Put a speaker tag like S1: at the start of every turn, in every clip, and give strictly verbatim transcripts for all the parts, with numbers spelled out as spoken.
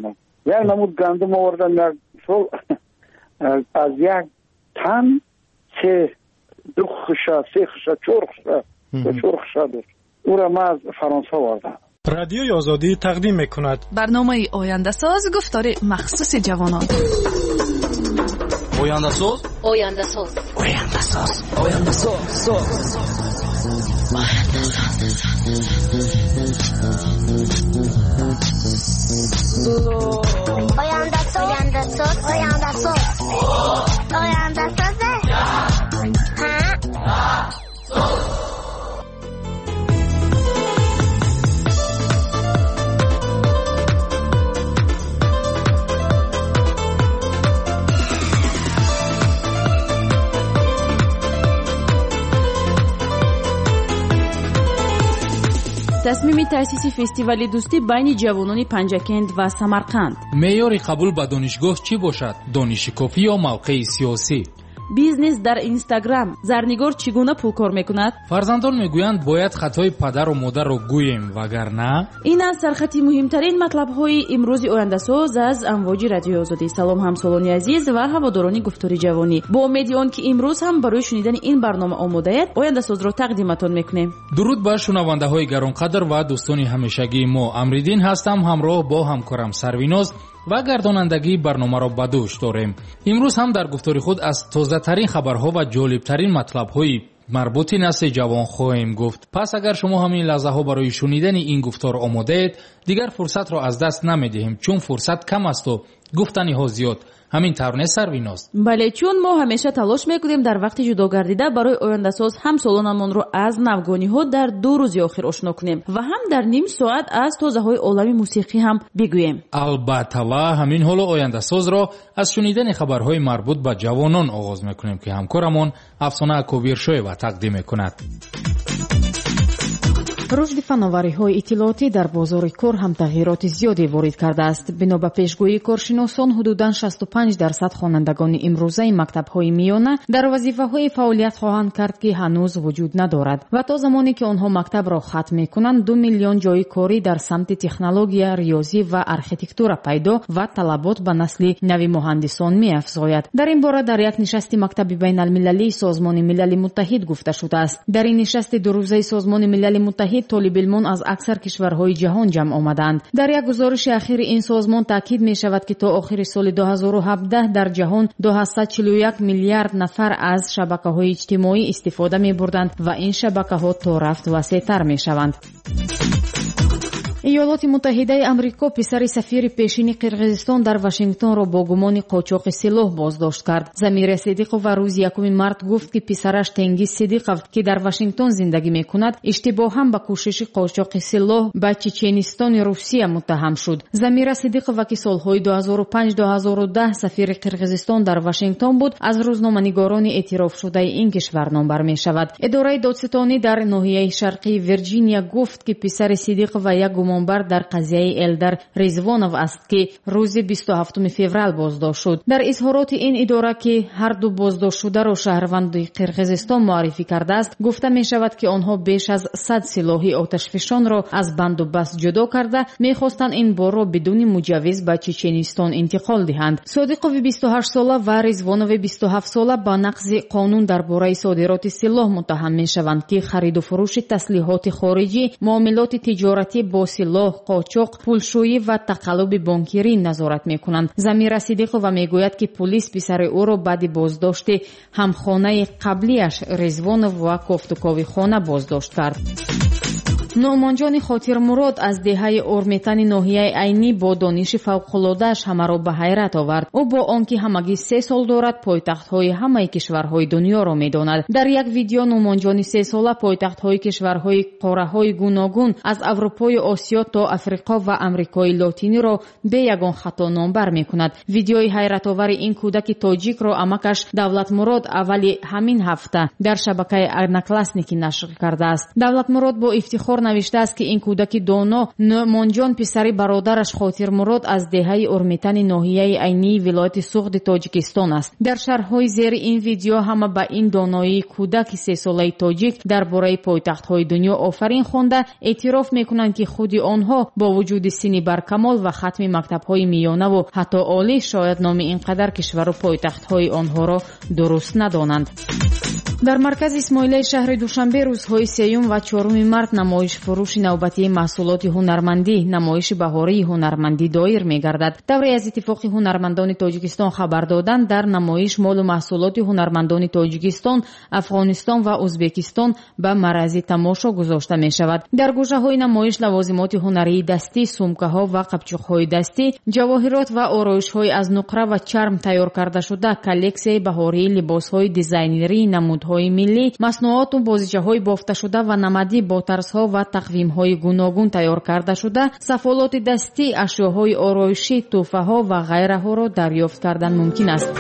S1: میمونه. یک نمود گندم آوردن یک سال از یک تن سه دو خشا سه خشا چهار خشا چهار خشا داشت. او را ما از فرانسه آوردم.
S2: رادیوی آزادی تقدیم میکند
S3: برنامه آینده ساز، گفتار مخصوص جوانان.
S4: آینده ساز
S3: آینده ساز
S4: آینده ساز آینده ساز
S5: آینده ساز آینده ساز آینده ساز آینده ساز
S6: تصمیم تأسیس فستیوال دوستی بین جوانان پنجکند و سمرقند.
S7: معیار قبول به دانشگاه چی باشد؟ دانش کافی یا موقع سیاسی؟
S6: بیزنس در اینستاگرام. زرنگار چگونه پول کار میکند؟
S7: فرزندان میگویند باید خطای پدر و مادر را گوییم وگرنه.
S6: این از سرخطی مهمترین مطلب های امروز آینده ساز از امواج رادیو آزادی. سلام همسالان عزیز و هواداران گفتار جوانی. با امید آن که امروز هم برای شنیدن این برنامه آماده اید، آینده ساز را تقدیمتان میکنیم.
S7: درود بر شنونده های گرانقدر و دوستان همیشگی ما. امریدین هستم، همراه با همکارم سرویناز و گردانندگی برنامه را به دوش داریم. امروز هم در گفتار خود از تازه ترین خبرها و جالب ترین مطلب های مربوط نسل جوان خواهیم گفت. پس اگر شما همین لحظه ها برای شنیدن این گفتار آماده اید، دیگر فرصت را از دست نمیدهیم، چون فرصت کم است و گفتنی ها زیاد. همین طور سرویناست.
S6: بله، چون ما همیشه تلاش میکنیم در وقت جدا گردیده برای آینده ساز هم سالانمان رو از نوگانی ها در دو روز آخر آشنا کنیم و هم در نیم ساعت از تازه های عالم موسیقی هم بگوییم.
S7: البته و همین حال آینده ساز را از شنیدن خبرهای مربوط به جوانان آغاز میکنیم که همکارمون افسانه کوبیرشویوا تقدیم میکند.
S8: رشد فناوری‌های اطلاعاتی در بازار کار هم تغییرات زیادی وارد کرده است. بنا به پیشگویی کارشناسان، حدوداً شصت و پنج درصد خوانندگان امروزه مکتب‌های میانه در وظیفه‌های فعالیت خواهند کرد که هنوز وجود ندارد و تا زمانی که آنها مکتب را ختم می‌کنند، دو میلیون جای کاری در سمت تکنولوژی، ریاضی و آرکیتکتور پیدا و طلبات به نسل نوی مهندسان می‌افزاید. در این باره در یک نشست مکتب بین‌المللی سازمان ملل متحد گفته شده است. در این نشست دو روزه سازمان ملل متحد طالب علمان از اکثر کشورهای جهان جمع آمدند. در یک گزارش اخیر این سازمان تاکید می شود که تا آخر سال دو هزار و هفده در جهان دویست و چهل و یک میلیارد نفر از شبکه‌های اجتماعی استفاده می بردند و این شبکه‌ها تا رفت وسیع‌تر می شوند. ایالات متحده آمریکا پسر سفیر پیشین قرقیزستان در واشنگتن را با گمان قاچاق سلاح بازداشت کرد. زمیر صدیقوف روز یکم مارس گفت که پسرش تنگیز صدیقوف که در واشنگتن زندگی میکند اشتباها به کوشش قاچاق سلاح به چچنستان روسیه متهم شد. زمیر صدیقوف که سالهای دو هزار و پنج تا دو هزار و ده سفیر قرقیزستان در واشنگتن بود، از روزنامه‌نگاران اعتراف شده این کشور نامبر می شود. اداره دادستانی در ناحیه شرقی ویرجینیا گفت که پسر صدیقوف یک گمانبر در قضیه الدر رضوانوف است که روز بیست و هفتم فوریه بازداشت شد. در اظهارات این اداره که هر دو بازداشت شده را شهروند قرقیزستان معرفی کرده است، گفته می شود که آنها بیش از صد سلاح آتشفشان را از بند و بست جدا کرده می‌خواستند این بار را بدون مجوز به چچنستان انتقال دهند. صادقوف بیست و هشت ساله و رضوانوف بیست و هفت ساله با نقض قانون درباره صادرات سلاح متهم می‌شوند که خرید و فروش تسلیحات خارجی، معاملات تجارتی با سلاح، قاچاق، پولشویی و تقلب بانکیری نظارت می‌کنند. زمیر صدیقوف میگوید که پلیس پسر او را بعد بازداشت همخانه قبلیش رضوانوف و کافتوکاوی خانه بازداشت کرد. نعمان خاطر مراد از دهه اورمیتن ناحیه عینی با دانش فوق‌العاده‌اش همه را به حیرت آورد. او با آنکه همگی سه سال دارد پایتخت‌های همه کشورهای دنیا را می‌داند. در یک ویدیو نعمان سه ساله پایتخت‌های کشورهای قاره‌های گوناگون از اروپای آسیا تا افریقا و آمریکای لاتینی را به یگان خطا نامبر می‌کند. ویدیوی حیرت آور این کودک تاجیک را امکش دولت مراد اولی همین هفته در شبکه ارنکلاسنیکی نشر کرده است. دولت مراد با افتخار навишта аст ки ин кӯдаки доно нӯъмонҷон писари бародараш хотирмурод аз деҳаи урмитани ноҳияи айнии вилояти суғди тоҷикистон аст. дар шарҳҳои зери ин видео ҳама ба ин доноии кӯдаки сесолаи тоҷик дар бораи пойтахтҳои дунё офарин хонда эътироф мекунанд ки худи онҳо бо вуҷуди синни баркамол ва хатми мактабҳои миёнаву ҳатто олӣ шояд номи ин қадар кишвару пойтахтҳои онҳоро дуруст надонанд. дар маркази исмоилияи шаҳри душанбе рӯзҳои сеюм ва чоруми март намоишфурӯши навбатии маҳсулоти ҳунармандӣ, намоиши баҳории ҳунармандӣ доир мегардад. давре аз иттифоқи ҳунармандони тоҷикистон хабар доданд, дар намоиш молу маҳсулоти ҳунармандони тоҷикистон, афғонистон ва ӯзбекистон ба маърази тамошо гузошта мешавад. дар гӯшаҳои намоиш лавозимоти ҳунарии дастӣ, сумкаҳо ва қапчуқҳои дастӣ, ҷавоҳирот ва ороишҳои аз нуқра ва чарм тайёр кардашуда, коллексияи баҳории либосҳои дизайнерии намудҳои миллӣ, маснуоту бозичаҳои бофташуда ва намадӣ бо тарзҳо ва тақвимҳои гуногун тайёр кардашуда, сафолоти дастӣ, ашёҳои ороишӣ, тӯҳфаҳо ва ғайраҳоро дарёфт кардан мумкин аст.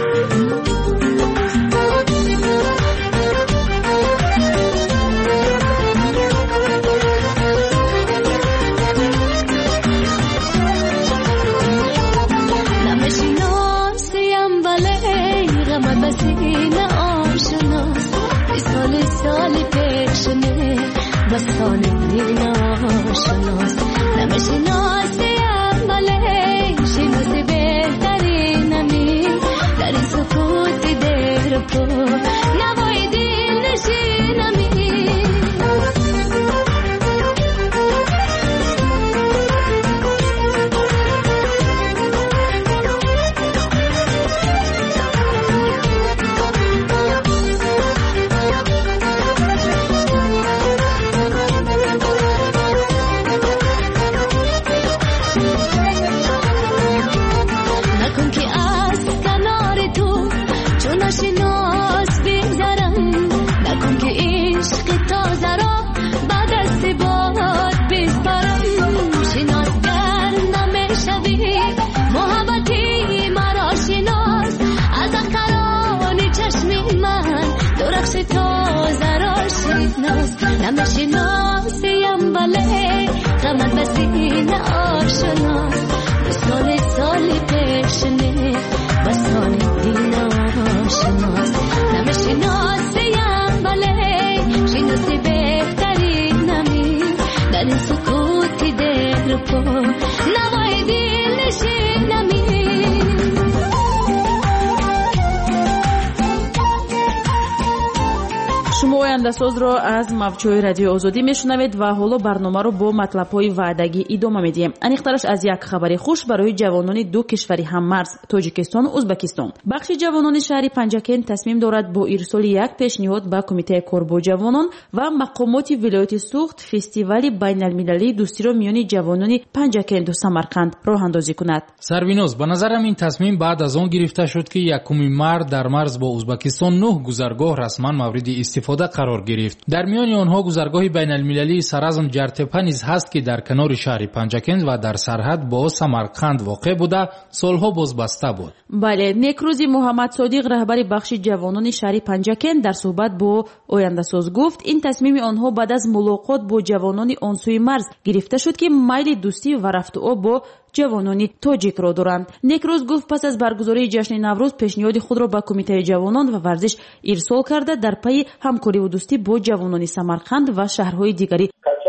S6: шумо ояндасозро аз мавҷҳои радиои озодӣ мешунавед ва ҳоло барномаро бо матлабҳои ваъдагӣ идома медиҳем. аниқтараш аз як хабари хуш барои ҷавонони ду кишвари ҳаммарз Тоҷикистону Ӯзбекистон. бахши ҷавонони шаҳри Панҷакен тасмим дорад бо ирсоли як пешниҳод ба Кумитаи кор бо ҷавонон ва мақомоти вилояти суғд фестивали байналмилалии дӯстиро миёни ҷавонони Панҷакенду Самарқанд роҳандозӣ кунад.
S7: Сарвиноз, ба назарам ин тасмим баъд аз он гирифта шуд ки якуми март дар марз бо Ӯзбекистон нӯҳ гузаргоҳ расман мавриди истифода қарор гирифт. дар миёни онҳо гузаргоҳи байналмилалии саразм ҷартепа низ ҳаст ки дар канори шаҳри Панҷакент ва дар сарҳад бо Самарқанд воқеъ буда солҳо бозбаста буд.
S6: бале, некрӯзи Муҳаммад Содиқ, раҳбари бахши ҷавонони шаҳри Панҷакент, дар суҳбат бо Ояндасоз гуфт, ин тасмими онҳо баъд аз мулоқот бо ҷавонони он сӯи марз гирифта шуд ки майли дӯстӣ ва рафтуоб бо ҷавонони тоҷикро доранд. некрӯз гуфт пас аз баргузории ҷашни Наврӯз пешниҳоди худро ба Кумитаи ҷавонон ва варзиш ирсол карда дар пайи ҳамкориву дӯстӣ бо ҷавонони Самарқанд ва шаҳрҳои дигари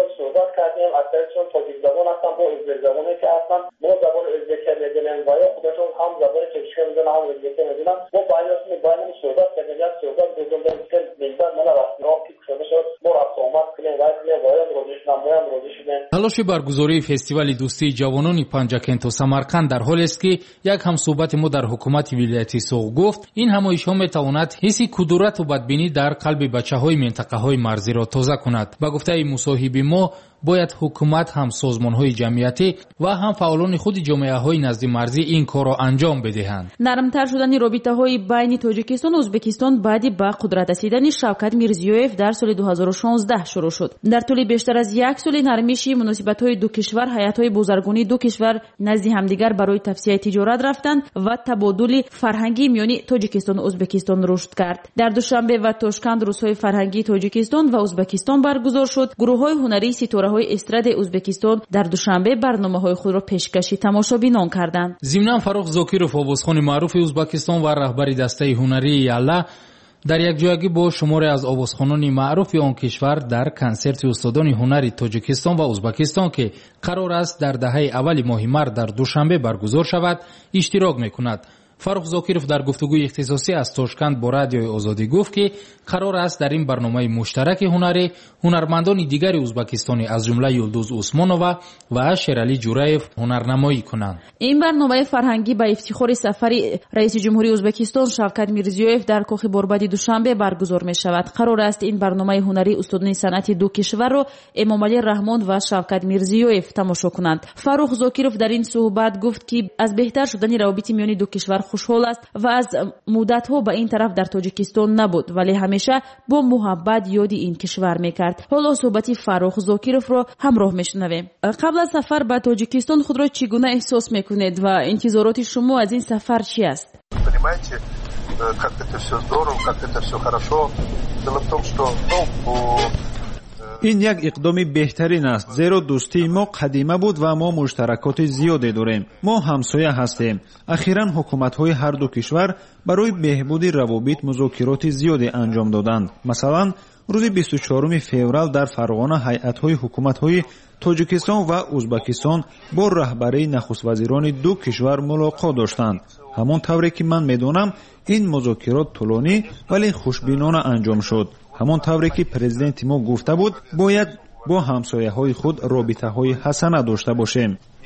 S7: талоши баргузории фестивали дӯстии ҷавонони Панҷакенту Самарқанд дар ҳолест ки як ҳамсӯҳбати мо дар ҳукумати вилояти Суғд гуфт, ин ҳамоишҳо метавонад ҳисси кудурату бадбинӣ дар қалби бачаҳои минтақаҳои марзиро тоза кунад. ба гуфтаи мусоҳиби мо, бояд ҳукумат ҳам созмонҳои ҷамъиятӣ ва ҳам фаъолони худи ҷомеаҳои назди марзӣ ин корро анҷом бидиҳанд.
S6: нармтар шудани робитаҳои байни Тоҷикистону Ӯзбекистон баъди ба қудрат расидани Шавкат Мирзиёев дар соли дуҳазору шонздаҳ шурӯъ шуд. дар тӯли бештар аз як соли нармиши муносибатҳои ду кишвар, ҳаятҳои бузаргони ду кишвар назди ҳамдигар барои тавсияи тиҷорат рафтанд ва табодули фарҳангӣ миёни Тоҷикистону Ӯзбекистон рушд кард. дар Душанбе ва Тошканд рӯзҳои фарҳангии Тоҷикистон ва Ӯзбекистон баргузор шуд. гурӯҳҳои ҳунарии ситораҳои каналҳои эстрадаи Ӯзбекистон дар душанбе барномаҳои худро пешкаши тамошобинон карданд.
S7: зимнан Фаррух Зокиров, овозхони маъруфи Ӯзбекистон ва раҳбари дастаи ҳунарии Ялла дар якҷоягӣ бо шуморе аз овозхонони маъруфи он кишвар дар консерти устодони ҳунари Тоҷикистон ва Ӯзбекистон, ки қарор аст дар даҳаи аввали моҳи март дар душанбе баргузор шавад, иштирок мекунад. Фаррух Зокиров дар гуфтугӯи ихтисосӣ аз Тошканд бо Радиои Озодӣ гуфт, ки қарор аст дар ин барномаи муштараки ҳунарӣ ҳунармандони дигари Ӯзбекистони аз ҷумла Юлдуз Усмонова ва Шералӣ Ҷураев ҳунарнамоӣ кунанд.
S6: ин барномаи фарҳангӣ ба ифтихори сафари раиси ҷумҳурии Ӯзбекистон Шавкат Мирзиёев дар Кохи Борбади душанбе баргузор мешавад. Қарор аст ин барномаи ҳунарии устодони санъати ду кишварро Эмомалӣ Раҳмон ва Шавкат Мирзиёев тамошо кунанд. Фаррух Зокиров дар ин суҳбат гуфт, ки аз беҳтар шудани равобити миёни ду кишвар хушҳол аст ва аз муддатҳо ба ин тараф дар Тоҷикистон набуд, вале ҳамеша бо муҳаббат ёди ин кишвар мекард. ҳоло суҳбати Фаррух Зокировро ҳамроҳ мешунавем. қабл аз сафар ба Тоҷикистон худро чӣ гуна эҳсос мекунед ва интизороти шумо аз ин сафар чӣ аст?
S9: Понимаете, как это все здорово, как это все хорошо. Дело в том, что ну,
S10: ин як иқдоми беҳтарин аст, зеро дӯстии мо қадима буд ва мо муштаракоти зиёде дорем. мо ҳамсоя ҳастем. ахиран ҳукуматҳои ҳарду кишвар барои беҳбуди равобит музокироти зиёде анҷом доданд. масалан, рӯзи бисту чоруми феврал дар Фарғона ҳайатҳои ҳукуматҳои Тоҷикистон ва Ӯзбекистон бо раҳбарии нахуствазирони ду кишвар мулоқот доштанд. ҳамон тавре ки ман медонам, ин музокирот тӯлонӣ вале хушбинона анҷом шуд. ҳамон тавре ки президенти мо гуфта буд, бояд бо ҳамсояҳои худ робитаҳои ҳасана дошта бошем.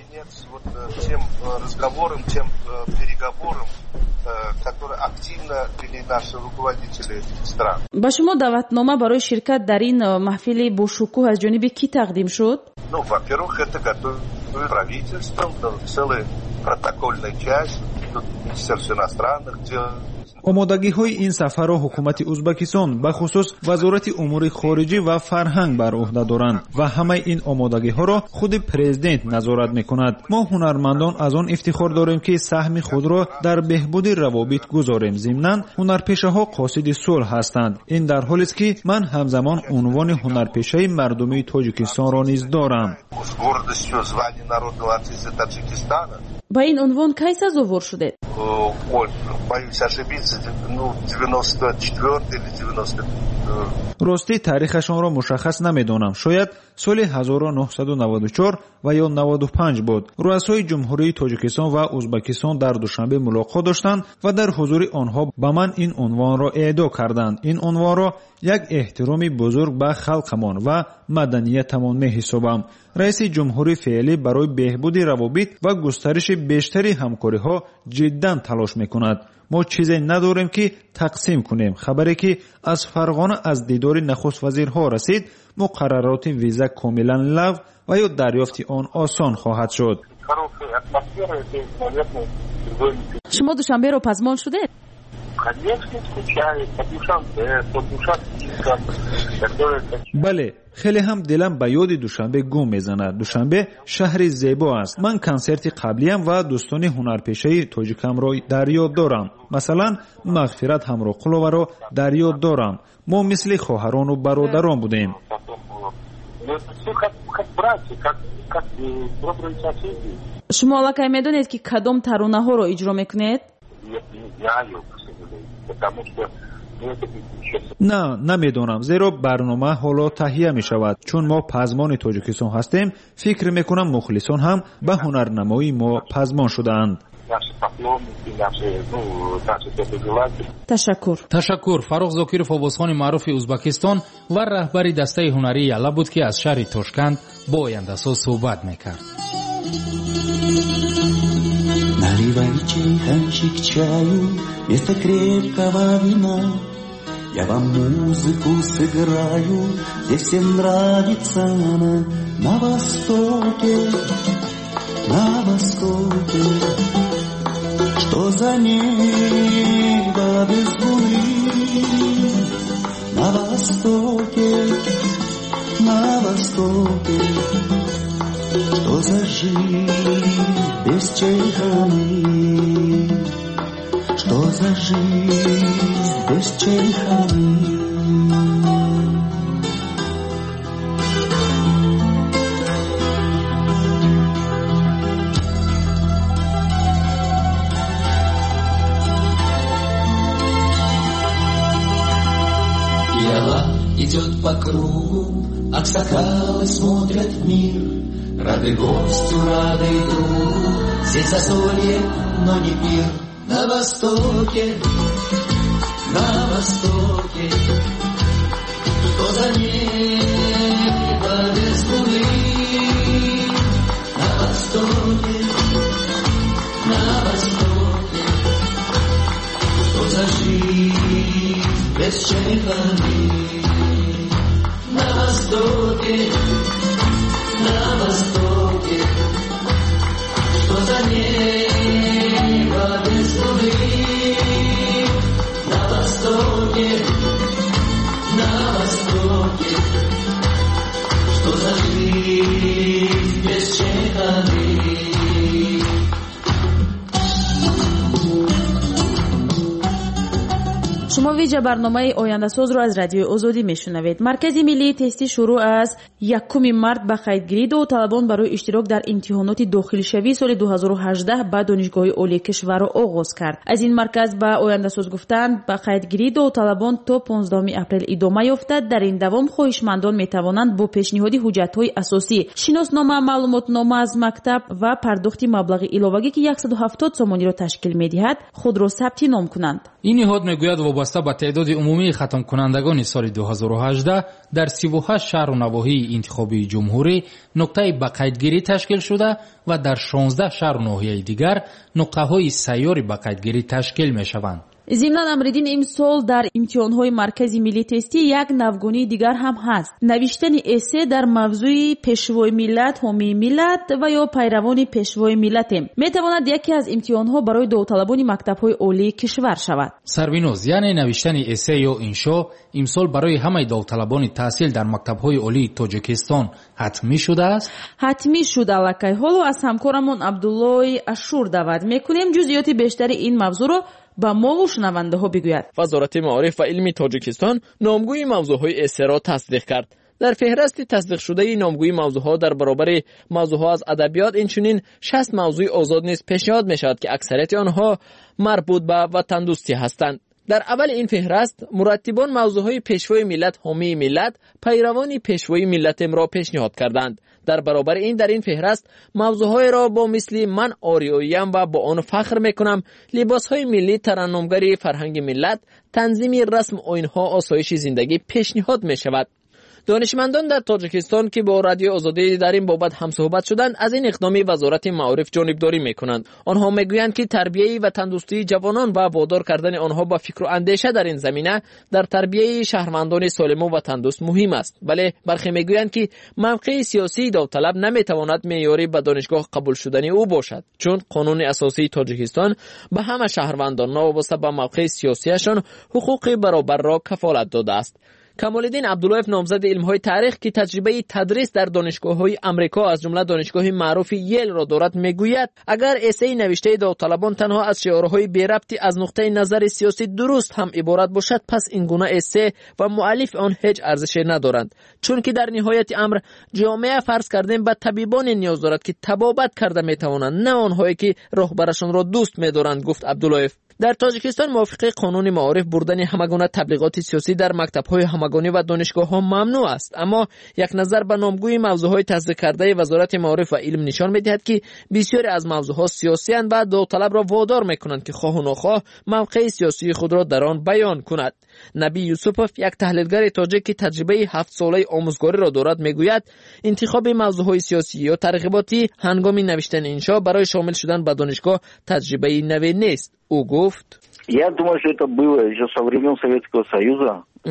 S6: ба шумо даъватнома барои ширкат дар ин маҳфили бошукӯҳ аз ҷониби кӣ тақдим шуд?
S9: Ну, во-первых, это готовит правительство, целая протокольная часть, Министерство иностранных дел.
S10: омодагиҳои ин сафарро ҳукумати Ӯзбекистон ба хусус вазорати умури хориҷӣ ва фарҳанг бар уҳда доранд ва ҳамаи ин омодагиҳоро худи президент назорат мекунад. мо ҳунармандон аз он ифтихор дорем, ки саҳми худро дар беҳбуди равобит гузорем. зимнан ҳунарпешаҳо қосиди сулҳ ҳастанд. ин дар ҳолест, ки ман ҳамзамон унвони ҳунарпешаи мардумии Тоҷикистонро низ дорам.
S6: ба ин унвон кай сазовор шудед?
S9: Боюсь ошибиться, ну, девяносто четвёртый или девяносто.
S10: рости таърихашонро мушаххас намедонам. шояд соли ҳазору нуҳсаду наводу чор ва ё наводу панҷ буд. руъасои ҷумҳурии Тоҷикистон ва Ӯзбекистон дар душанбе мулоқот доштанд ва дар ҳузури онҳо ба ман ин унвонро эъдо карданд. ин унвонро як эҳтироми бузург ба халқамон ва маданиятамон меҳисобам. раиси ҷумҳури феълӣ барои беҳбуди равобит ва густариши бештари ҳамкориҳо ҷиддан талош мекунад. мо чизе надорем, ки тақсим кунем. хабаре ки аз Фарғона аз дидори нахуствазирҳо расид, муқаррароти виза комилан лағв ва ё дарёфти он осон хоҳад шуд.
S6: шумо душанберо пазмон шудед?
S10: бале, хеле ҳам дилам ба ёди душанбе гум мезанад. душанбе шаҳри зебо аст. ман консерти қаблиям ва дӯстони ҳунарпешаи тоҷикамро дар ёд дорам. масалан, мағфират ҳамроқуловаро дар ёд дорам. мо мисли хоҳарону бародарон будем.
S6: шумо аллакай медонед, ки кадом таронаҳоро иҷро мекунед?
S10: на, намедонам, зеро барнома ҳоло таҳия мешавад. чун мо пазмони Тоҷикистон ҳастем, фикр мекунам мухлисон ҳам ба ҳунарнамои мо пазмон шудаанд.
S6: ташаккур.
S7: ташаккур. Фаррух Зокиров, овозхони маъруфи Ӯзбекистон ва раҳбари дастаи ҳунарии Ялла буд, ки аз шаҳри Тошканд бо Ояндасоз суҳбат мекард.
S11: Наливай чайханчик чаю вместо крепкого вина. Я вам музыку сыграю, здесь всем нравится она. На востоке, на востоке, что за небо без луны. На востоке, на востоке, что за жизнь без чайханы, что за жизнь без чайханы. идет по кругу, аксакалы смотрят в мир. Рады гостю, рады другу, здесь застолье, но не пир. На востоке, на востоке, что за небо без луны. На востоке, на востоке, что за жизнь без чайханы. На востоке, на востоке, что за небо без луны. На востоке, на востоке, что за жизнь без чайханы.
S6: شما ویژه برنامه آینده ساز رو از رادیو آزادی میشنوید. مرکز ملی تستی شروع از یکم مارس به قیدگیری داوطلبان برای اشتراک در امتحانات داخل شوی سال دو هزار و هجده به دانشگاه عالی کشور را آغاز کرد. از این مرکز به آینده ساز گفتند به قیدگیری داوطلبان تا پانزدهم اپریل ادامه یافته. در این دوام خواهشمندان میتوانند با پیشنهاد حجت‌های اساسی، شناسنامه، معلوماتنامه از مکتب و پرداخت مبلغ علاوه‌ای که صد و هفتاد تومانی را تشکیل می‌دهد خود را ثبت نام کنند.
S7: این نهاد میگوید وابسته به تعداد عمومی ختم کنندگان سال دو هزار و هجده در سی و هشت شهر و نواحی انتخابی جمهوری نقطه به قیدگیری تشکیل شده و در شانزده شهر و ناحیه دیگر نقطه‌های سیاری به قیدگیری تشکیل می‌شوند.
S6: ضمناً امریدین امسال در امتحان‌های مرکزی ملی تستی یک نوگانی دیگر هم هست. نوشتن اسه در موضوع پیشوای ملت، حامی ملت و یا پیروان پیشوای ملت میتواند یکی از امتحان‌ها برای داوطلبان مکتب‌های عالی کشور شود.
S7: سروینوز، یعنی نوشتن اسه یا انشا امسال برای همه داوطلبان تحصیل در مکتب‌های عالی تاجیکستان حتمی شده است؟
S6: حتمی شده الکی. حالا از همکارمون عبدالله اشور دعوت می‌کنیم جزئیات بیشتر این موضوع رو با ما و شنونده ها بگوید.
S12: وزارت معارف و علم تاجیکستان نامگوی موضوعهای اسه را تصدیق کرد. در فهرست تصدیق شده نامگوی موضوعها در برابر موضوعها از ادبیات اینچنین شصت موضوع آزاد نیز پیشنهاد می شود که اکثریت آنها مربوط به وطن دوستی هستند. در اول این فهرست مرتبان موضوعهای پیشوای ملت، حامی ملت، پیروان پیشوای ملت را پیشنهاد کردند. در برابر این در این فهرست موضوعهای را با مثل من آریاییم و با آن فخر میکنم، لباسهای ملی، ترنمگری فرهنگ ملت، تنظیم رسم آیین‌ها، آسایش زندگی پیشنهاد می شود. دانشمندان در تاجیکستان که با رادیو آزادی در این بابت هم صحبت شدند از این اقدام وزارت معارف جانبداری میکنند. آنها میگویند که تربیت و تندرستی جوانان و وادار کردن آنها با فکر و اندیشه در این زمینه در تربیت شهروندان سالم و تندرست مهم است. ولی برخی میگویند که موقع سیاسی داوطلب نمیتواند معیاری به دانشگاه قبول شدن او باشد، چون قانون اساسی تاجیکستان به همه شهروندان وابسته به موقع سیاسیشان حقوق برابر را کفالت داده است. کمال‌الدین عبداللهیف، نامزد علم‌های تاریخ که تجربه تدریس در دانشگاه‌های آمریکا از جمله دانشگاه معروف ییل را دارد، میگوید اگر اسه نوشته داوطلبان تنها از شعارهای بی ربطی از نقطه نظر سیاسی درست هم عبارت باشد، پس این گونه اسه و مؤلف آن هیچ ارزشی ندارند، چون که در نهایت امر جامعه فرض کردن به طبیبان نیاز دارد که طبابت کرده میتوانند، نه آنهایی که راهبرشان را دوست می‌دارند، گفت عبداللهیف. در تاجیکستان موافق قانون معارف بردن همگونه تبلیغات سیاسی در مکتب‌های همگانی و دانشگاه‌ها ممنوع است، اما یک نظر به نامگوی موضوعهای تصدیق کرده وزارت معارف و علم نشان می‌دهد که بسیاری از موضوعها سیاسی اند و داوطلب را وادار می‌کنند که خواه و ناخواه موقع سیاسی خود را در آن بیان کند. نبی یوسفوف، یک تحلیلگر تاجیک که تجربه هفت ساله آموزگاری را دارد، میگوید انتخاب موضوعهای سیاسی یا ترغیباتی هنگام نوشتن انشا برای شامل شدن به دانشگاه تجربه نوی نیست. او گفت
S13: Я думаю, что это было еще со времен Советского Союза.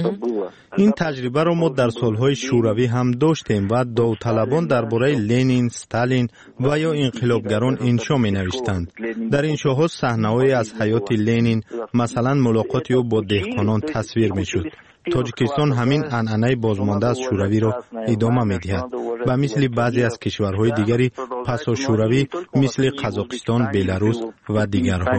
S14: این تجربه را ما در سالهای شوروی هم داشتیم و داوطلبان درباره لنین، استالین و یا انقلابگران انشا می نوشتند. در انشاها صحنه‌هایی از حیات لنین، مثلا ملاقاتی او با دهقانان تصویر می شد. تاجیکستان همین عنعنه بازمانده از شوروی را ادامه می‌دهد و مثل بعضی از کشورهای دیگری پس از شوروی مثل قزاقستان، بلاروس و دیگرها.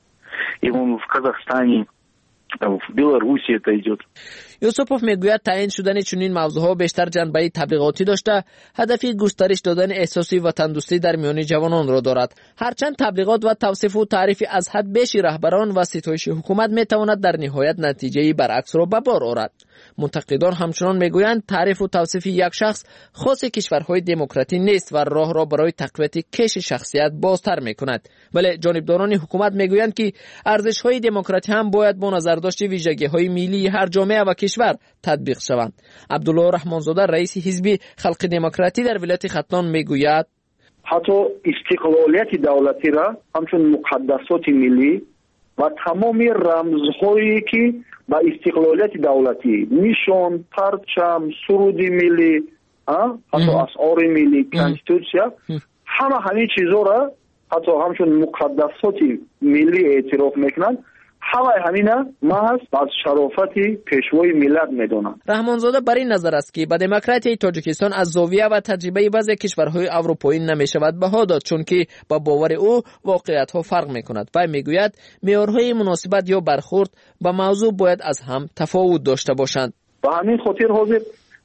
S13: в Беларуси это идет.
S12: یوسفوف میگوید تعیین شدن چنین موضوعها بیشتر جنبه تبلیغاتی داشته، هدف گسترش دادن احساسی وطن‌دوستی در میان جوانان را دارد. هرچند تبلیغات و توصیف و تعریف از حد بیش رهبران و ستایش حکومت میتواند در نهایت نتیجه برعکس را به بار آورد. منتقدان همچنان میگویند تعریف و توصیف یک شخص خاص کشورهای دموکراتی نیست و راه را برای تقویت کش شخصیت بازتر میکند. ولی جانبداران حکومت میگویند که ارزش‌های دموکراتی هم باید با نظرداشت ویژگی‌های ملی هر جامعه و کشور تطبیق شوند. عبدالله رحمانزاده رئیس حزب خلق دموکراتی در ولایت ختلان میگوید
S1: حتی استقلالیت دولتی را همچون مقدسات ملی و تمام رمزهایی که با استقلالیت دولتی نشان، پرچم، سرود ملی، حتی اسعار ملی، کنستیتوسیا، همه همین چیزها را حتی همچون مقدسات ملی اعتراف میکنند. همه همینا محض از شرافت پیشوای ملت میدونند.
S12: رحمانزاده بر این نظر است که به دموکراسی تاجیکستان از زاویه و تجربه بعضی کشورهای اروپایی نمیشود بها داد، چون که با باور او واقعیت‌ها فرق میکند. و میگوید معیارهای مناسبت یا برخورد با موضوع باید از هم تفاوت داشته باشند.
S1: به همین خاطر حاضر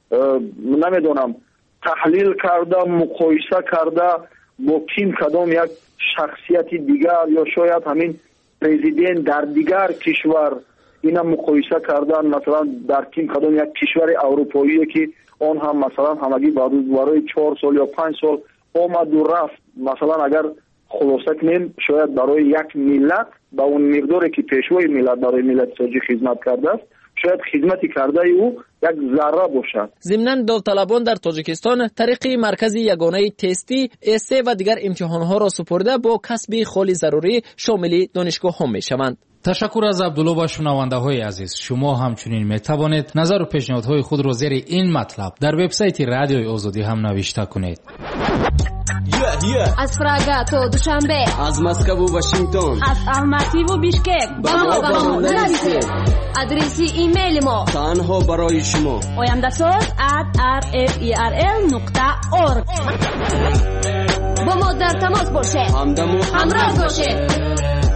S1: نمیدونم تحلیل کرده، مقایسه کرده با کیم کدام یک شخصیت دیگر یا شاید همین پرزیدنت در دیگر کشور اینا مقایسه کردن، مثلا در کیم کدام یک کشور اروپایی که آن هم مثلا همگی برای چهار سال یا پنج سال آمد و رفت، مثلا اگر خلاصه کنیم شاید برای یک ملت با اون مقداری که پیشوای ملت برای ملت تاجیک خدمت کرده است شاید خدمتی کرده او یک ذره باشد.
S12: ضمناً داوطلبان در تاجیکستان طریق مرکز یگانه تستی اس و دیگر امتحانها را سپرده با کسب خالی ضروری شامل دانشگاه ها می شوند.
S7: تشکر از عبدالله و شنونده های عزیز. شما همچنین می توانید نظر و پیشنهادهای خود را زیر این مطلب در وبسایت رادیوی آزادی هم نوشته کنید.
S15: Yeah, yeah.
S16: از پراگا تا دوشنبه،
S15: از مسکو و واشنگتن،
S16: از الماتی و بیشکک
S15: با ما با ما نویسید.
S16: ادرسی ایمیل ما
S15: تنها برای شما
S16: oyandasaz at r f e r l nokta org. با ما در تماس باشه،
S15: همدم و
S16: همراه باشه.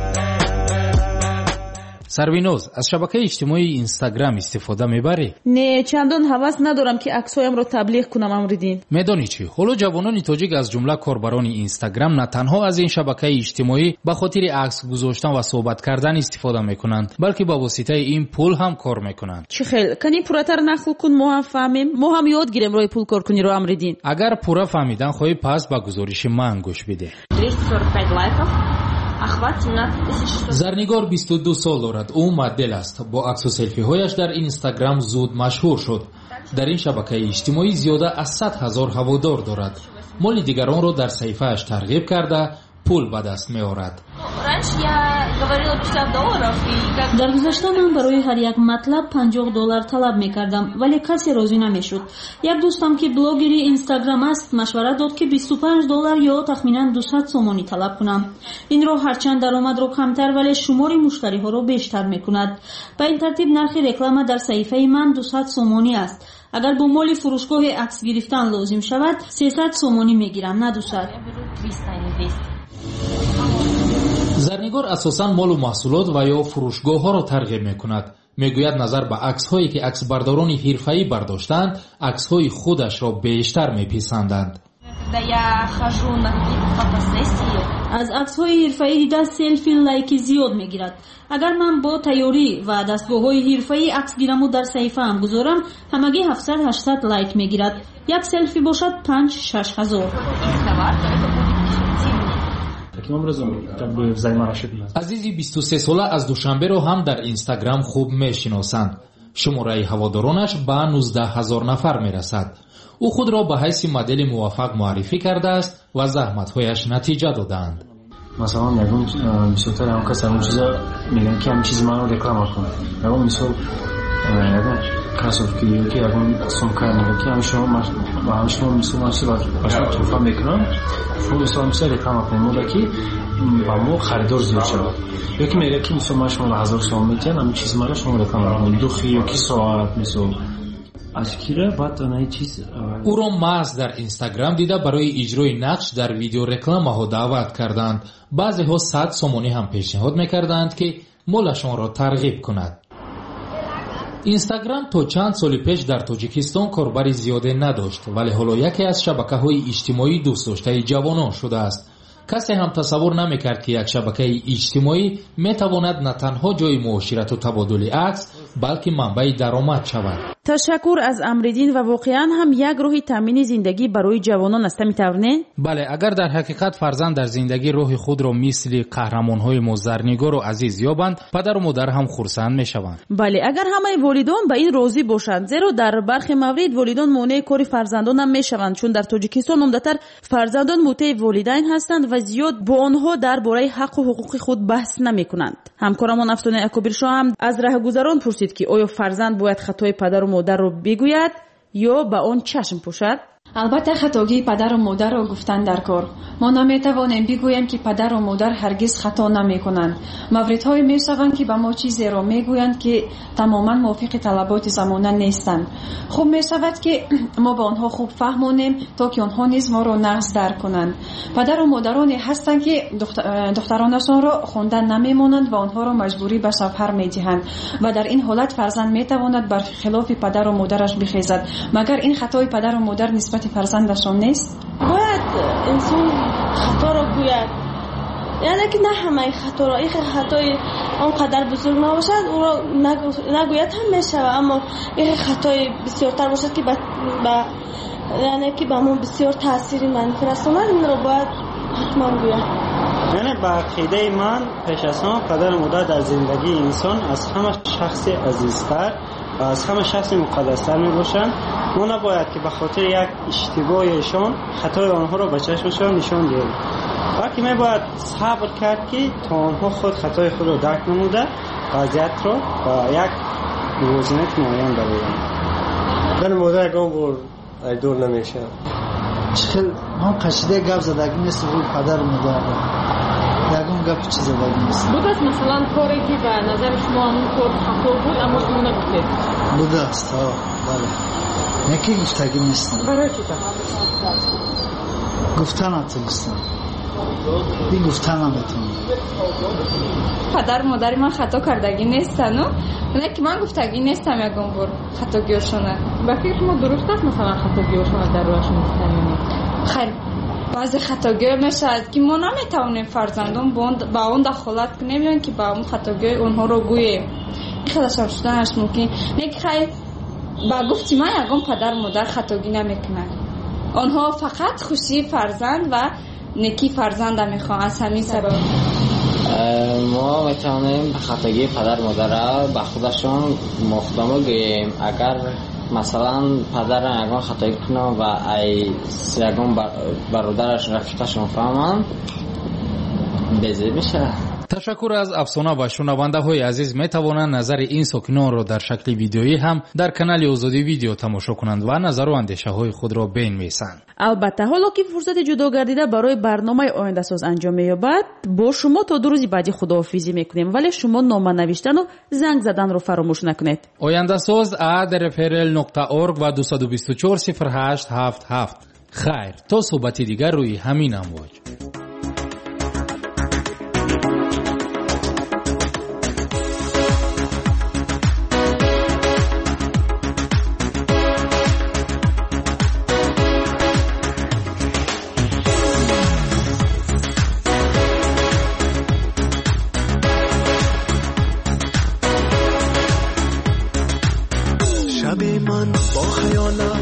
S7: سروینوز، از شبکه اجتماعی اینستاگرام استفاده میبری؟
S6: نه، چندان حواس ندارم که عکسایم رو تبلیغ کنم امریدین.
S7: میدانی چی؟ حالا جوانان تاجیک از جمله کاربران اینستاگرام نه تنها از این شبکه اجتماعی به خاطر عکس گذاشتن و صحبت کردن استفاده میکنند، بلکه با واسطه این پول هم کار میکنند.
S6: چی خیلی؟ کنی پورتر نخل کن ما هم فهمیم، ما هم یاد گیریم روی پول کار کنی رو امریدین.
S7: اگر پورا فهمیدن خواهی پس به گزارش من گوش بده.
S16: دویست و چهل و پنج لایکов.
S7: زرنگار بیست و دو سال دارد. او مدل است. با عکس و سلفی هایش در اینستاگرام زود مشهور شد. در این شبکه اجتماعی زیاده از صد هزار هوادار دارد. مال دیگران را در صفحه‌اش ترغیب کرده پول به دست می آورد.
S17: در گذشته من برای هر یک مطلب پنجاه دلار طلب می کردم ولی کسی راضی نمی شد. یک دوستم که بلاگری اینستاگرام است مشورت داد که بیست و پنج دلار یا تخمینا دویست سومانی طلب کنم. این را هرچند درآمد را کمتر ولی شمار مشتری ها را بیشتر می کند. به این ترتیب نرخ رکلام در صفحه من دویست سومانی است. اگر با مال فروشگاه عکس گرفتن لازم شود سیصد سومانی می گیرم، نه دویست.
S7: زرنگار اساساً مال و محصولات و یا فروشگاه ها را ترغیب می کند. می گوید نظر به عکس هایی که عکس برداران حرفه‌ای برداشتند عکس های خودش را بیشتر می پسندند.
S17: از عکس های حرفه‌ای دیده سلفی لایک زیاد می گیرد. اگر من با تیاری و دستگاه های حرفه‌ای عکس گیرم و در صفحه هم گذارم همگی هفتصد هشتصد لایک می گیرد. یک سلفی باشد پنج شش هزار.
S7: عزیزی بیست و سه ساله از دوشنبه رو هم در اینستاگرام خوب میشناسند. شماره هوادارانش به نوزده هزار نفر میرسد. او خود را به حیث مدل موفق معرفی کرده است و زحمت‌هایش نتیجه دادند.
S18: مثلا یگون میسوتر هم کس همون چیزا میگن که همین چیز منو رکلام کنه. یگون میسو یگون کسوف که یکی یگون سومکر میگه که همین شما با همین شما میسو ماشی باشد توفا میکنم. شما میسو میسو رکلام کنه مودا که با مو خریدار زیاد شود. یکی میگه که میسو ماش ما هزار سوم میتین همین چیز منو شما رکلام کنه. دو خی یکی ساعت میسو
S7: او را محض در اینستاگرام دیده برای اجرای نقش در ویدیو رکلام ها دعوت کردند. بعضی ها صد سومانی هم پیشنهاد میکردند که مولشان را ترغیب کند. اینستاگرام تا چند سال پیش در تاجیکستان کاربر زیاده نداشت ولی حالا یکی از شبکه های اجتماعی دوست داشته جوانان شده است. کسی هم تصور نمیکرد که یک شبکه اجتماعی میتواند نه تنها جای معاشرت و تبادل عکس балки манбаи даромад шавад.
S6: ташаккур аз амридин ва воқеан ҳам як роҳи таъмини зиндагӣ барои ҷавонон аст, метавр не?
S7: бале, агар дар ҳақиқат фарзанд дар зиндагӣ роҳи худро мисли қаҳрамонҳои мо зарнигору азиз ёбанд, падару модар ҳам хурсанд мешаванд.
S6: бале, агар ҳамаи волидон ба ин розӣ бошанд, зеро дар бархи маврид волидон монеъи кори фарзандонам мешаванд, чун дар тоҷикистон умдатар фарзандон мутеъи волидайн ҳастанд ва зиёд бо онҳо дар бораи ҳаққу ҳуқуқи худ баҳс намекунанд. ҳамкорамон Афсонаи Акобиршоҳ ҳам аз раҳгузарон пурсид ки оё фарзанд бояд хатои падару модарро бигӯяд ё ба он чашм пӯшад?
S19: албатта хатогии падару модарро гуфтан дар кор. мо наметавонем бигӯем ки падару модар ҳаргиз хато намекунанд. мавридҳое мешаванд ки ба мо чизеро мегӯянд ки тамоман мувофиқи талаботи замона нестанд. хуб мешавад ки мо ба онҳо хуб фаҳмонем, то ки онҳо низ моро нағз дарк кунанд. падару модароне ҳастанд ки духтаронашонро хондан намемонанд ва онҳоро маҷбурӣ ба шавҳар медиҳанд ва дар ин ҳолат фарзанд метавонад бар хилофи падару модараш бихезад. магар ин хатои падару модар нисбати фарзандашон нест?
S20: бояд инсон хаторо гӯяд, яъне ки на ҳамаи хаторо, ин хатои он қадар бузург набошад, ӯро нагӯяд ҳам мешава, аммо ин хатои бисёртар бошад ки ба яъне ки ба мо бисёр таъсири манфӣ расонад, инро бояд ҳатман гӯяд.
S21: яъне ба ақидаи ман пеш аз он падару модар дар зиндагии инсон аз ҳама шахси азизтар ва аз ҳама шахси муқаддастар мебошанд. мо набояд ки ба хотири як иштибоҳешон хатои онҳоро ба чашмашон нишон диҳем, балки мебояд сабр кард ки то онҳо худ хатои худро дарк намуда вазъиятро ба як мувозинати муайян бароянд.
S22: من مادر گام بر ایدور نمیشه.
S23: چخیل هم قشیده گپ زدگی نیست روی پدر و مادر یکم گپ چی زدگی نیست.
S8: بود است مثلا کاری که به نظر شما اون کار خطا بود اما شما نگفتید؟
S23: بوده است ها بله. یکی گفتگی نیست.
S8: برای چی تا؟
S23: گفتن نتونستم. این گفتن نمیتونم.
S19: پدر و مادر من خطا کردگی نیستن و نه که من گفتگی نیستم یکم بر خطاگیرشونه.
S8: به فکر شما درست است مثلا خطاگیرشونه در روشون نیستن؟
S19: خیر بعضی خطاگیر میشد که ما نمیتونیم فرزندان با اون دخالت کنیم که با اون خطاگیر اونها رو گوییم. این خلاص شدنش ممکن نه که خیر با گفتی من یکم پدر و مادر خطاگی نمیکنن. آنها فقط خوشی فرزند و نکی فرزند میخوان. از همین سبب
S24: ما میتونیم خطاگی پدر مادر را به خودشون مخدمه گوییم. اگر مثلا پدر اگه خطایی کنه و ای سیگون برادرش رفیقشون فهمن بزی میشه.
S7: تشکر از افسانه و شنونده‌های عزیز. میتوانند نظر این ساکنان را در شکل ویدیویی هم در کانال آزادی ویدیو تماشا کنند و نظر و اندیشه‌های خود را بنویسند.
S6: البته حالا که فرصت جدا گردیده برای برنامه آینده ساز انجام می‌یابد، با شما تا دو روز بعدی خداحافظی می‌کنیم، ولی شما نامه نوشتن و زنگ زدن رو فراموش نکنید.
S7: آینده ساز ات ار اف ار ال نقطه اورگ و دو دو چهار صفر هشت هفت هفت. خیر تا صحبتی دیگر روی همین امواج.
S11: شب من با خیالم